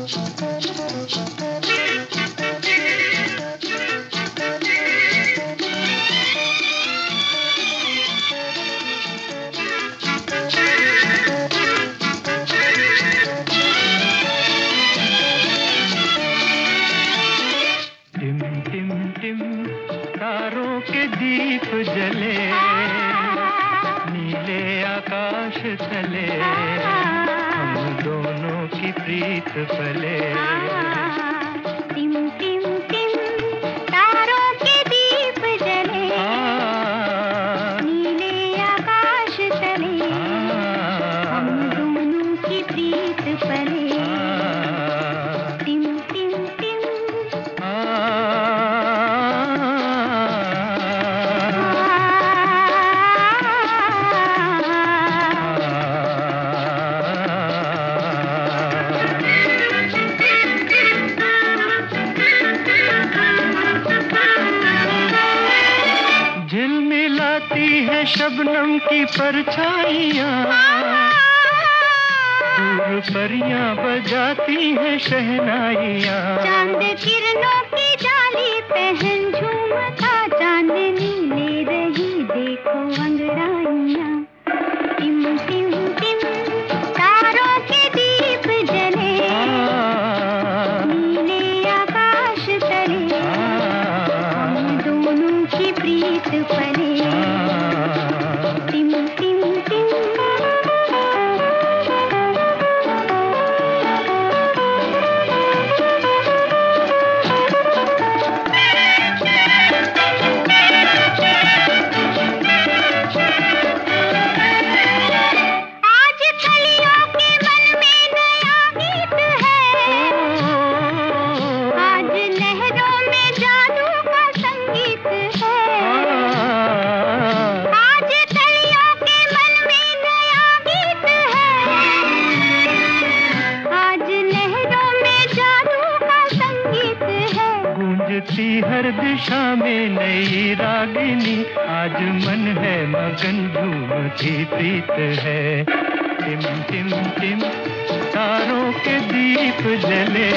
तारों के दीप जले, नीले आकाश तले, हम दोनों की प्रीत पले। टिम टिम टिम तारों के दीप जले, नीले आकाश तले, हम दोनों की प्रीत पले। टिम टिम टिम झिलमिलाती है शबनम की परछाइयाँ, दूर परियां बजाती हैं शहनाइयाँ। चांद किरणों की जाली पहन झूमता, चांदनी ले रही देखो अंगड़ाइयाँ। टिम टिम टिम तारों के दीप जले, नीले आकाश तले, हम दोनों की प्रीत पले। टिम टिम टिम हर दिशा में नई रागिनी, आज मन है मगन झूमती प्रीत है। टिम टिम टिम तारों के दीप जले,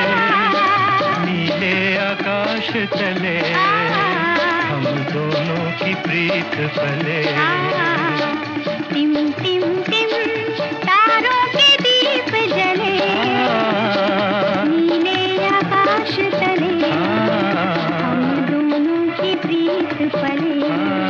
नीले आकाश तले, हम दोनों की प्रीत पले। टिम टिम टिम तारों के दीप जले, नीले आकाश तले, हम दोनों की प्रीत पले।